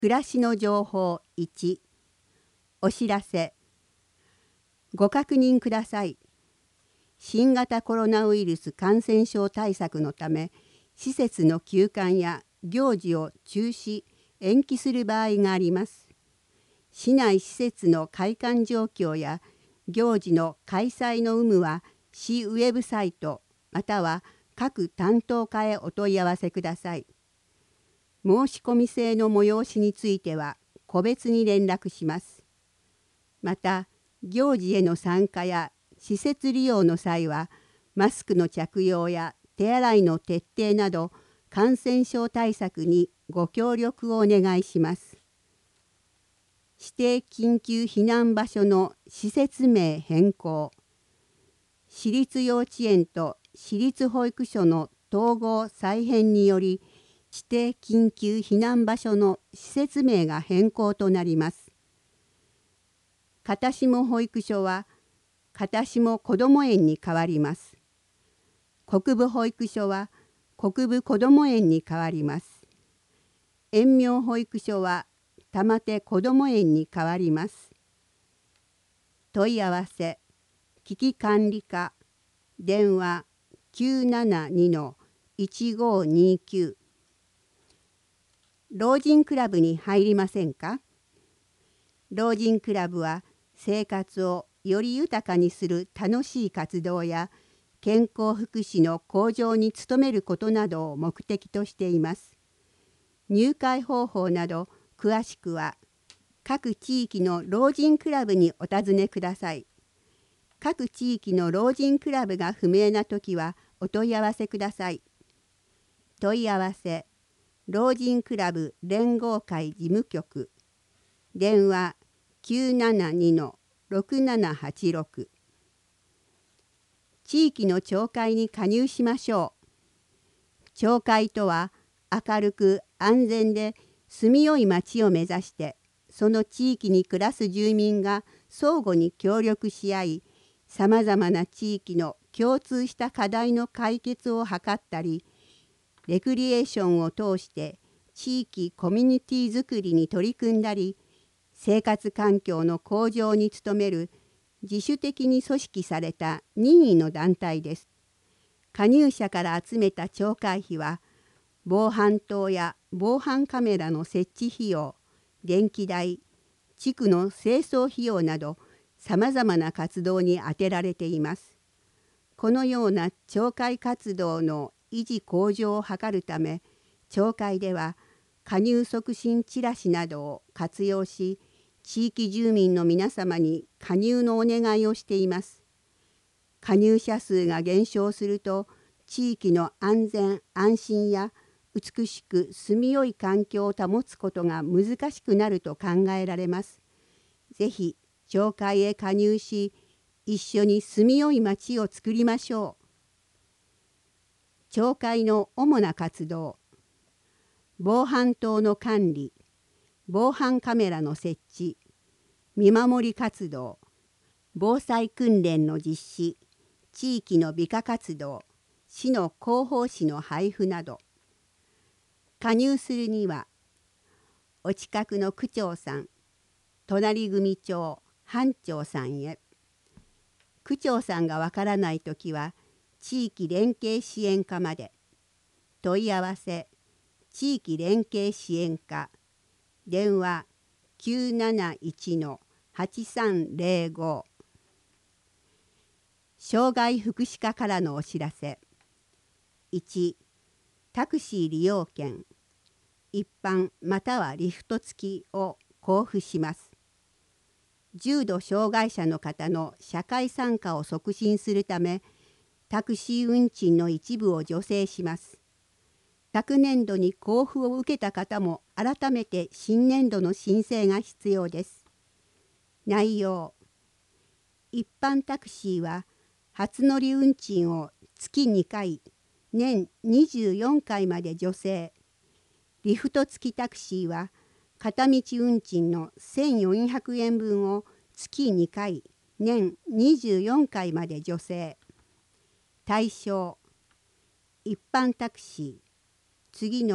暮らしの情報1、お知らせ。ご確認ください。新型コロナウイルス感染症対策のため、施設の休館や行事を中止・延期する場合があります。市内施設の開館状況や行事の開催の有無は、市ウェブサイトまたは各担当課へお問い合わせください。申し込み制の催しについては個別に連絡します。また、行事への参加や施設利用の際は、マスクの着用や手洗いの徹底など、感染症対策にご協力をお願いします。指定緊急避難場所の施設名変更。私立幼稚園と私立保育所の統合再編により、指定緊急避難場所の施設名が変更となります。片下保育所は片下こども園に変わります。国分保育所は国分こども園に変わります。遠明保育所は玉手こども園に変わります。問い合わせ、危機管理課、電話 972-1529。老人クラブに入りませんか？老人クラブは生活をより豊かにする楽しい活動や健康福祉の向上に努めることなどを目的としています。入会方法など詳しくは各地域の老人クラブにお尋ねください。各地域の老人クラブが不明なときはお問い合わせください。問い合わせ、老人クラブ連合会事務局、電話 972-6786。地域の町会に加入しましょう。町会とは明るく安全で住みよい町を目指して、その地域に暮らす住民が相互に協力し合い、さまざまな地域の共通した課題の解決を図ったり、レクリエーションを通して地域コミュニティづくりに取り組んだり、生活環境の向上に努める自主的に組織された任意の団体です。加入者から集めた町会費は、防犯灯や防犯カメラの設置費用、電気代、地区の清掃費用など、さまざまな活動に充てられています。このような町会活動の維持向上を図るため、町会では加入促進チラシなどを活用し、地域住民の皆様に加入のお願いをしています。加入者数が減少すると、地域の安全・安心や美しく住みよい環境を保つことが難しくなると考えられます。ぜひ、町会へ加入し、一緒に住みよい町をつくりましょう。町会の主な活動、防犯灯の管理、防犯カメラの設置、見守り活動、防災訓練の実施、地域の美化活動、市の広報誌の配布など。加入するには、お近くの区長さん、隣組長、班長さんへ。区長さんがわからないときは、地域連携支援課まで。問い合わせ、地域連携支援課、電話 971-8305。障害福祉課からのお知らせ。1、タクシー利用券、一般またはリフト付きを交付します。重度障害者の方の社会参加を促進するため、タクシー運賃の一部を助成します。昨年度に交付を受けた方も改めて新年度の申請が必要です。内容、一般タクシーは初乗り運賃を月2回、年24回まで助成。リフト付きタクシーは片道運賃の1400円分を月2回、年24回まで助成。対象、一般タクシー、次の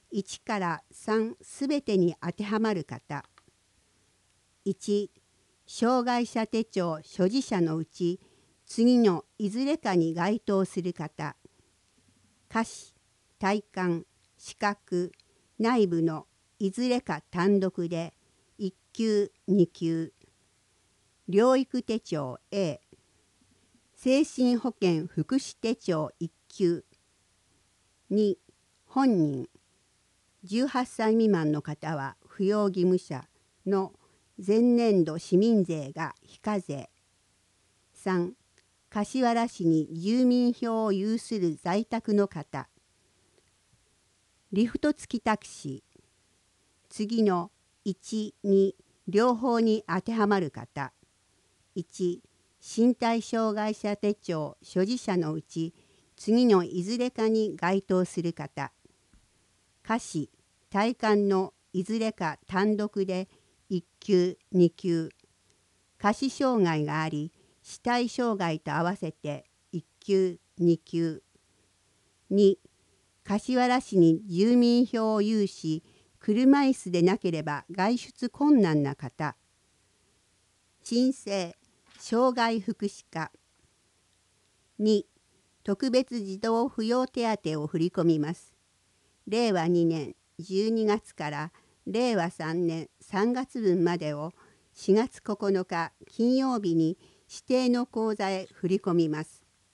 1から3すべてに当てはまる方。1、障害者手帳所持者のうち次のいずれかに該当する方。下肢、体幹、視覚、内部のいずれか単独で1級2級。療育手帳 A、精神保健福祉手帳1級。2、本人。18歳未満の方は扶養義務者の前年度市民税が非課税。3、柏原市に住民票を有する在宅の方。リフト付きタクシー。次の1、2両方に当てはまる方。1、身体障害者手帳所持者のうち次のいずれかに該当する方。下肢、体幹のいずれか単独で1級2級。下肢障害があり肢体障害と合わせて1級2級。2、柏原市に住民票を有し車椅子でなければ外出困難な方。鎮静、障害福祉課。2、特別児童扶養手当を振り込みます。令和2年12月から令和3年3月分までを4月9日金曜日に指定の口座へ振り込みます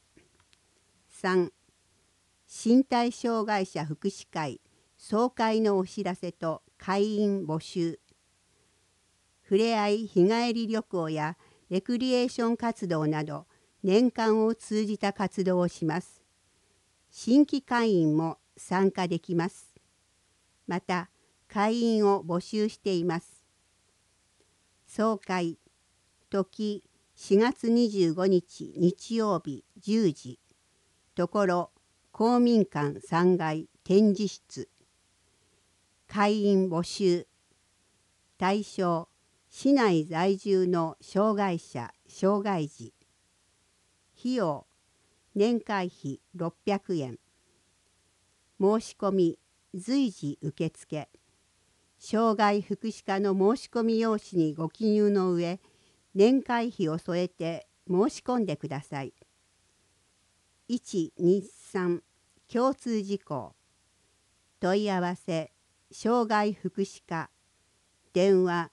。3、身体障害者福祉会総会のお知らせと会員募集。ふれあい日帰り旅行やレクリエーション活動など年間を通じた活動をします。新規会員も参加できます。また会員を募集しています。総会時4月25日日曜日10時。ところ公民館3階展示室。会員募集。対象市内在住の障害者障害児。費用年会費600円。申し込み随時受付。障害福祉課の申し込み用紙にご記入の上、年会費を添えて申し込んでください。1、2、3共通事項。問い合わせ障害福祉課。電話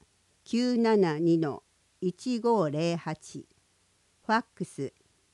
972-1508。ファックス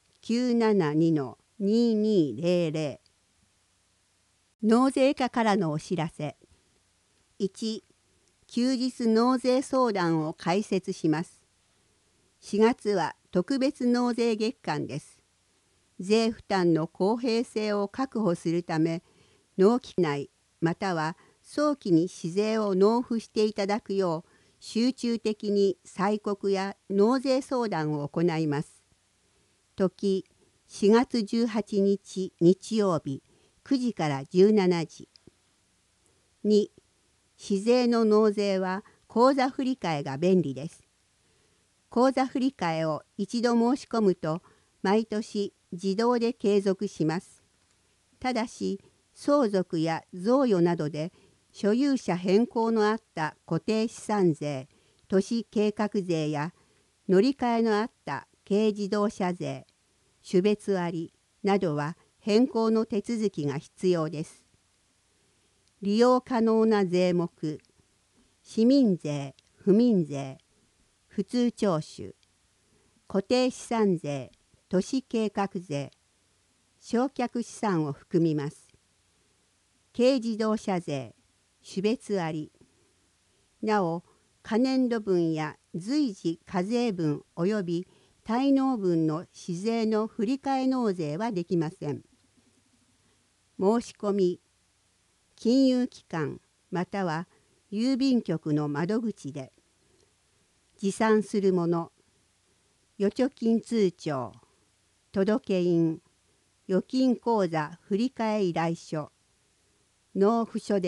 972-2200。納税課からのお知らせ。1、休日納税相談を開設します。4月は特別納税月間です。税負担の公平性を確保するため、納期内または早期に市税を納付していただくよう、集中的に催告や納税相談を行います。時4月18日日曜日9時から17時。2、市税の納税は口座振替が便利です。口座振替を一度申し込むと毎年自動で継続します。ただし相続や贈与などで所有者変更のあった固定資産税、都市計画税や乗り換えのあった軽自動車税、種別割などは変更の手続きが必要です。利用可能な税目、市民税、府民税、普通徴収、固定資産税、都市計画税、償却資産を含みます。軽自動車税、種別割。なお、可年度分や随時課税分及び滞納分の市税の振替納税はできません。申し込み、金融機関または郵便局の窓口で。持参するもの、預貯金通帳、届印、預金口座振替依頼書、納付書です。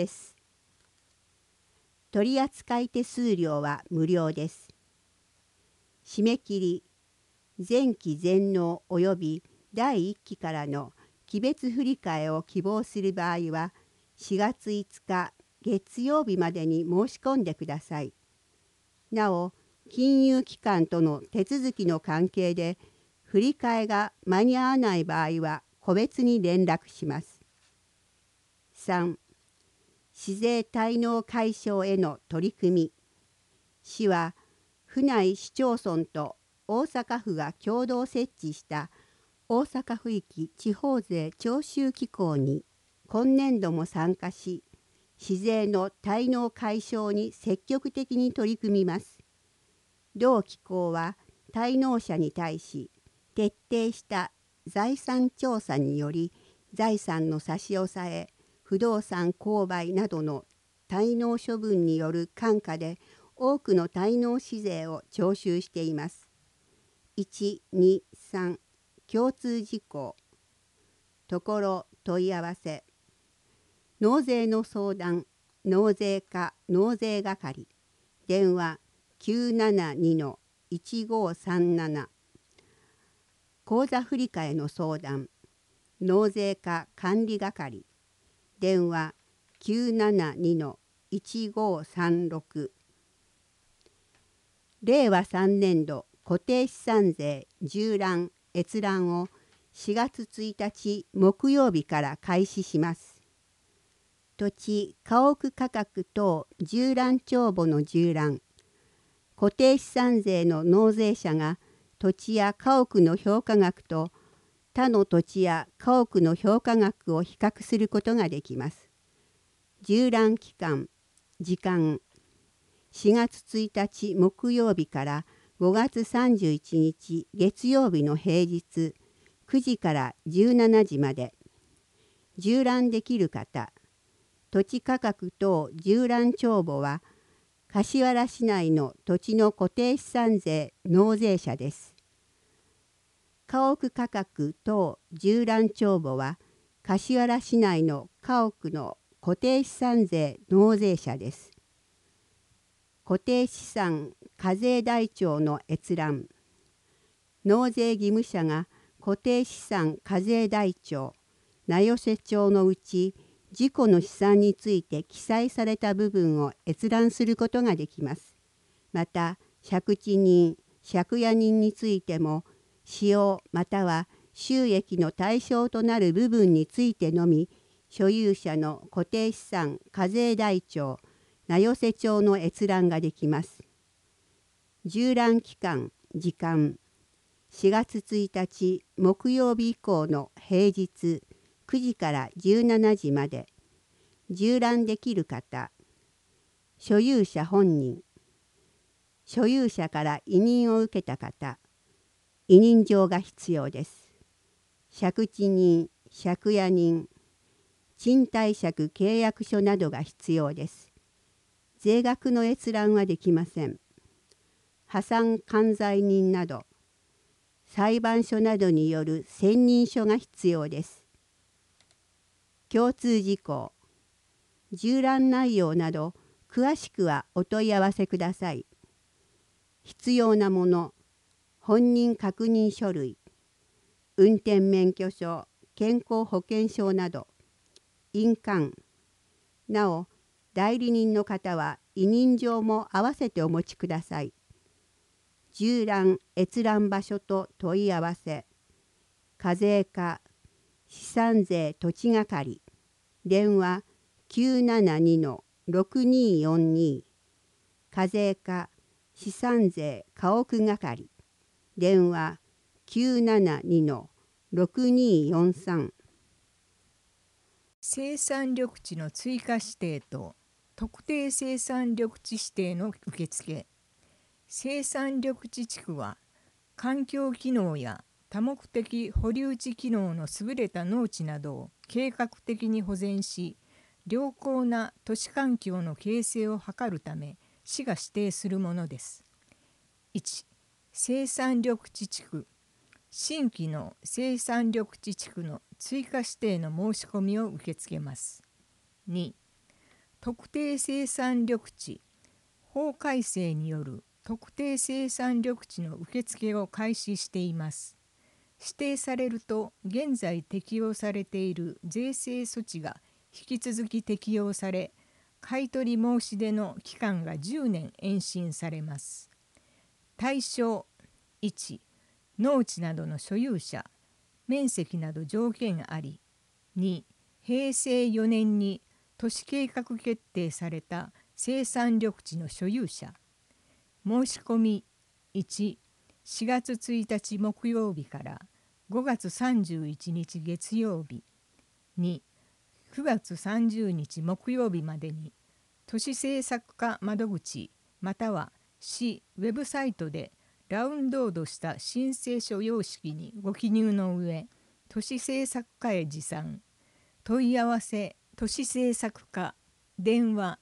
取扱手数料は無料です。締め切り、前期全納及び第1期からの期別振替を希望する場合は、 4月5日月曜日までに申し込んでください。なお、金融機関との手続きの関係で振り替えが間に合わない場合は個別に連絡します。3. 市税滞納解消への取り組み。市は府内市町村と大阪府が共同設置した大阪府域地方税徴収機構に今年度も参加し、市税の滞納解消に積極的に取り組みます。同機構は滞納者に対し、徹底した財産調査により財産の差し押さえ、不動産購買などの滞納処分によるcăn下で多くの滞納市税を徴収しています。1、2、3共通事項。ところ問い合わせ。納税の相談、納税課納税係。電話 972-1537。口座振替の相談、納税課管理係。電話 972-1536。令和3年度固定資産税縦覧閲覧を4月1日木曜日から開始します。土地・家屋価格等縦覧帳簿の縦覧。固定資産税の納税者が土地や家屋の評価額と他の土地や家屋の評価額を比較することができます。縦覧期間、時間、4月1日木曜日から5月31日月曜日の平日9時から17時まで。縦覧できる方、土地価格等縦覧帳簿は柏原市内の土地の固定資産税納税者です。家屋価格等縦覧帳簿は柏原市内の家屋の固定資産税納税者です。固定資産課税台帳の閲覧。納税義務者が固定資産課税台帳、名寄せ帳のうち自己の資産について記載された部分を閲覧することができます。また、借地人、借家人についても、使用または収益の対象となる部分についてのみ、所有者の固定資産課税台帳、名寄せ帳の閲覧ができます。縦覧期間、時間、4月1日木曜日以降の平日9時から17時まで。縦覧できる方、所有者本人、所有者から委任を受けた方、委任状が必要です。借地人、借家人、賃貸借契約書などが必要です。税額の閲覧はできません。破産管財人など、裁判所などによる選任書が必要です。共通事項、縦覧内容など詳しくはお問い合わせください。必要なもの、本人確認書類、運転免許証、健康保険証など、印鑑。なお、代理人の方は委任状も合わせてお持ちください。縦覧閲覧場所と問い合わせ。課税課、資産税土地係。電話 972-6242。課税課、資産税家屋係。電話 972-6243。 生産緑地の追加指定と特定生産緑地指定の受付。生産緑地地区は環境機能や多目的保留地機能の優れた農地などを計画的に保全し、良好な都市環境の形成を図るため市が指定するものです。1. 生産緑地地区。新規の生産緑地地区の追加指定の申し込みを受け付けます。2. 特定生産緑地。法改正による特定生産緑地の受付を開始しています。指定されると現在適用されている税制措置が引き続き適用され、買取申し出の期間が10年延伸されます。対象1、農地などの所有者、面積など条件あり。2、平成4年に都市計画決定された生産緑地の所有者。申し込み1、4月1日木曜日から5月31日月曜日。2、9月30日木曜日までに都市政策課窓口または市ウェブサイトでダウンロードした申請書様式にご記入の上、都市政策課へ持参。問い合わせ都市政策課電話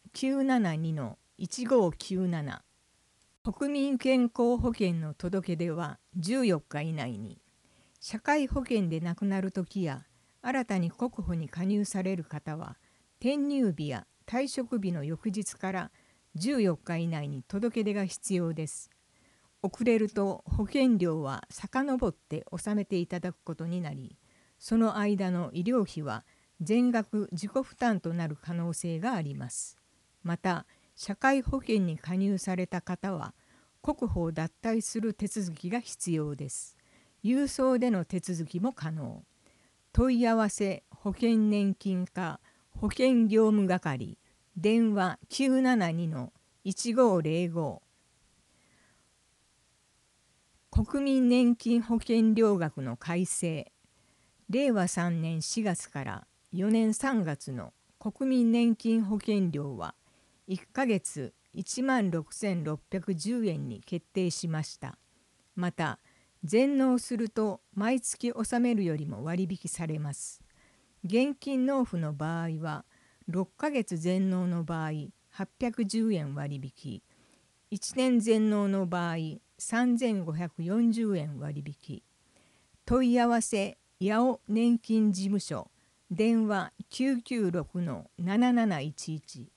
972-1597。 国民健康保険の届け出は14日以内に。社会保険で亡くなるときや新たに国保に加入される方は、転入日や退職日の翌日から14日以内に届け出が必要です。遅れると保険料は遡って納めていただくことになり、その間の医療費は全額自己負担となる可能性があります。また、社会保険に加入された方は、国保を脱退する手続きが必要です。郵送での手続きも可能。問い合わせ保険年金課保険業務係電話 972-1505。 国民年金保険料額の改正。令和3年4月から4年3月の国民年金保険料は1ヶ月16,610円に決定しました。また、全納すると毎月納めるよりも割引されます。現金納付の場合は6ヶ月全納の場合810円割引、1年全納の場合3540円割引。問い合わせ八尾年金事務所電話 996-7711。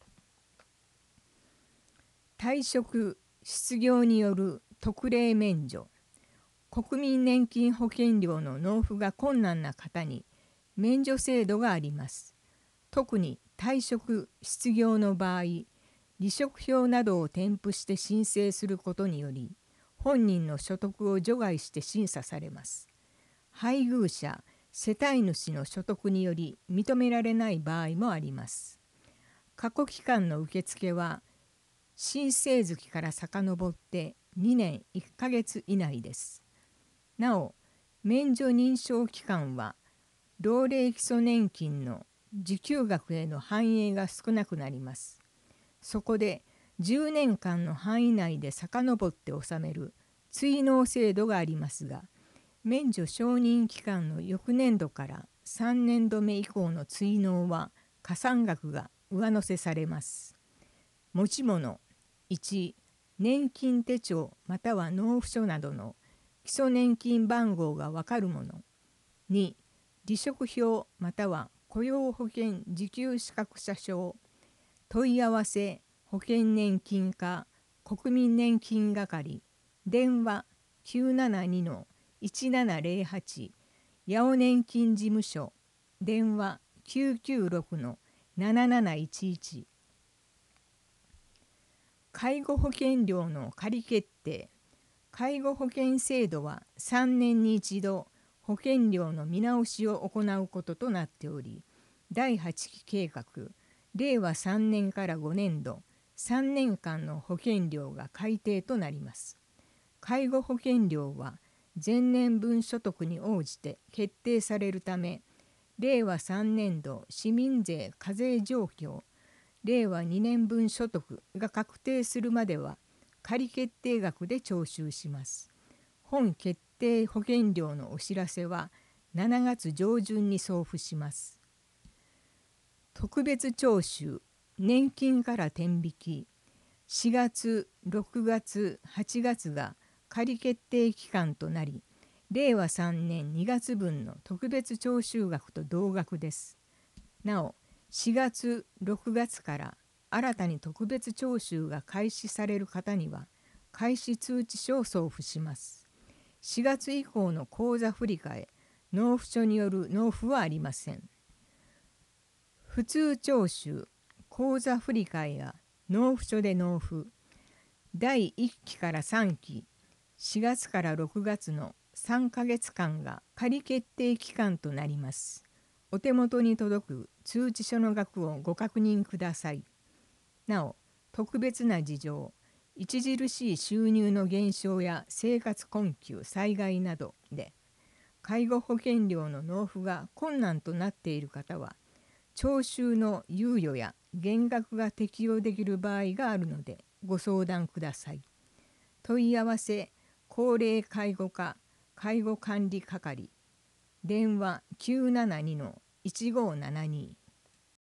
退職・失業による特例免除。国民年金保険料の納付が困難な方に免除制度があります。特に退職・失業の場合、離職票などを添付して申請することにより、本人の所得を除外して審査されます。配偶者・世帯主の所得により認められない場合もあります。過去期間の受付は、申請月から遡って2年1ヶ月以内です。なお、免除認証期間は、老齢基礎年金の受給額への反映が少なくなります。そこで、10年間の範囲内で遡って納める追納制度がありますが、免除承認期間の翌年度から3年度目以降の追納は加算額が上乗せされます。持ち物1、年金手帳または納付書などの基礎年金番号がわかるもの。2、離職票または雇用保険受給資格者証。問い合わせ保険年金課国民年金係電話 972-1708。 八尾年金事務所電話 996-7711。 介護保険料の仮決定。介護保険制度は3年に一度保険料の見直しを行うこととなっており、第8期計画令和3年から5年度3年間の保険料が改定となります。介護保険料は前年分所得に応じて決定されるため、令和3年度市民税課税状況、令和2年分所得が確定するまでは仮決定額で徴収します。本決定保険料のお知らせは7月上旬に送付します。特別徴収、年金から転引き。4月、6月、8月が仮決定期間となり、令和3年2月分の特別徴収額と同額です。なお、4月、6月から新たに特別徴収が開始される方には、開始通知書を送付します。4月以降の口座振替、納付書による納付はありません。 普通徴収、口座振替や納付書で納付、第1期から3期、4月から6月の3ヶ月間が仮決定期間となります。お手元に届く通知書の額をご確認ください。なお、特別な事情、著しい収入の減少や生活困窮、災害などで、介護保険料の納付が困難となっている方は、徴収の猶予や減額が適用できる場合があるのでご相談ください。問い合わせ、高齢介護課介護管理係、電話 972-1572